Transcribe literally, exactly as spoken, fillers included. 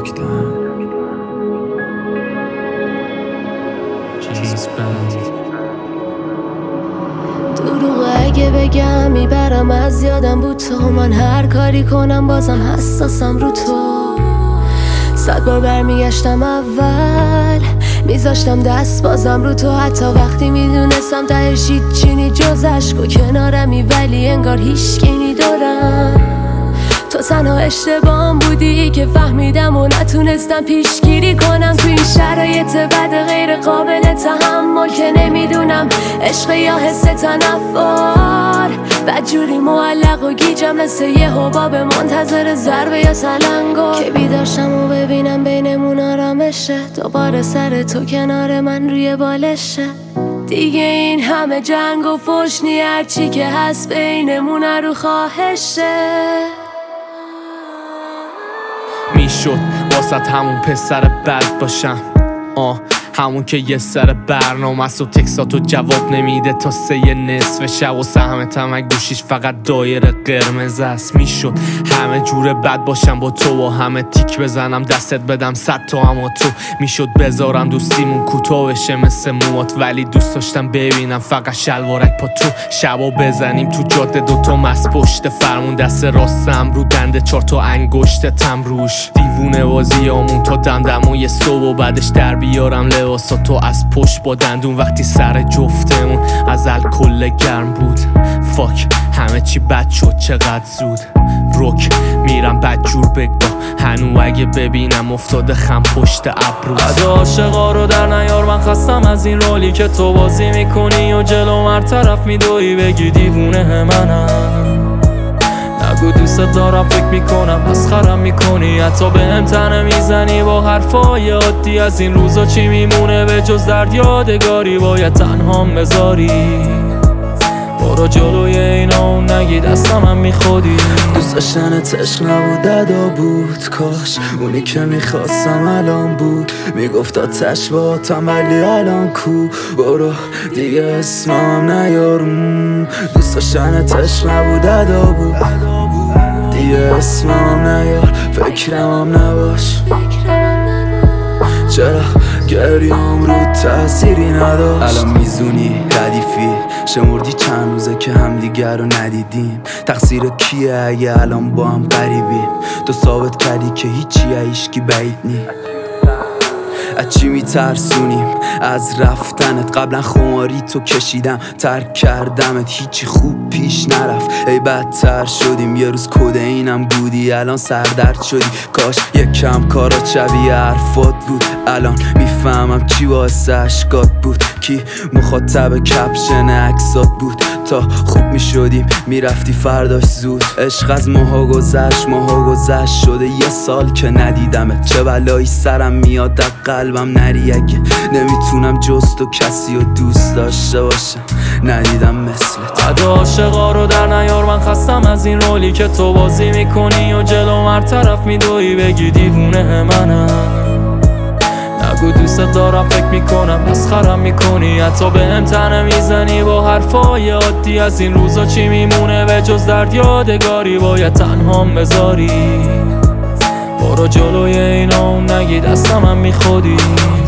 نکتم چیز بند دروغ اگه بگم میبرم از یادم بود تو. من هر کاری کنم بازم حساسم رو تو. صد بار برمیگشتم اول میذاشتم دست بازم رو تو. حتی وقتی میدونستم تهش هیچی نی جز عشق و کنارمی، ولی انگار هیچکی نی دارم. تو تنها اشتباهم بودی که فهمیدم و نتونستم پیشگیری کنم. تو این شرایط بد غیر قابل تحمل که نمیدونم عشق یا حس تنفر. بدجوری معلق و گیجم مثل یه حباب منتظر ضربه یا سلنگو که بیداشم و ببینم بینمون آرامشه. دوباره سر تو کنار من روی بالشه. دیگه این همه جنگ و فحش نی، هرچی که هست بینمون رو خواهشه. میشد واسط همون پسر بد باشم، آه همون که یه سر برنامه است و تکساتو جواب نمیده تا سه نصف شب و سهم تمک گوشیش فقط دایره قرمز است. میشد همه جور بد باشم با تو و همه تیک بزنم دستت بدم صد تا، اما تو میشد بذارم دوستیمون کوتاه بشه مثل موات، ولی دوست داشتم ببینم فقط شلوارک پا تو. شبا بزنیم تو جاده دوتا مست پشت فرمون، دست راستم رو دنده چار تا انگشتم روش. دیوونه بازیامون تا دمدمای صبح و بعدش در بیارم لباسا تو از پشت با دندون. وقتی سر جفتمون از الکل گرم بود، فاک همه چی بد شد چقدر زود. روک میرم بدجور بگا هنو اگه ببینم افتاده خم پشت ابروت. عده عاشقا رو در نیار، من خستم از این رولی که تو بازی میکنی و جلو هر طرف میدوی بگی دیوونه منم. نگو دوست دارم فکر میکنم مسخرم میکنی، حتی به هم تنه میزنی با حرفای عادی. از این روزا چی میمونه به جز درد یادگاری، باید تنهام بذاری. برو جلوی اینا اون نگی دستم هم میخودی. دوست داشتنت عشق نبود ادا بود، کاش اونی که میخواستم الان بود. میگفت آتش با آتم ولی الان کو. برو دیگه اسمم نیار. دوست داشتنت عشق نبود ادا بود، دیگه اسمم نیار. فکرم نباش چرا گریام رو تأثیری نداشت. الان میزونی ردیفی شمردی چند روزه که همدیگر رو ندیدیم. تقصیر کیه اگه الان با هم غریبیم؟ تو ثابت کردی که هیچی هیچکی بعید نی. از چی میترسونیم؟ از رفتنت. قبلا خماری تو کشیدم ترک کردمت، هیچی خوب پیش نرفت ای بدتر شدیم. یه روز کدینم بودی الان سردرد شدی. کاش یکم کارات شبیه حرفات بود. الان میفهمم چی واسه اشکات بود، کی مخاطب کپشن عکسات بود. تا خوب میشدیم میرفتی فرداش زود. عشق از ماها گذشت ماها گذشت شده یه سال که ندیدمت. چه بلایی سرم میاد در قلبم نری اگه نمیتونم جز تو کسی رو دوست داشته باشم. ندیدم مثلت. عده عاشقا رو در نیار، من خستم از این رولی که تو بازی میکنی و جلو هر طرف میدوی بگی دیوونه منم. نگو دوست دارم فکر میکنم مسخرم میکنی، حتی به هم تنه میزنی با حرفای عادی. از این روزا چی میمونه به جز درد یادگاری، باید تنهام بذاری. برو جلوی اینا اون نگی دستم هم میخودی.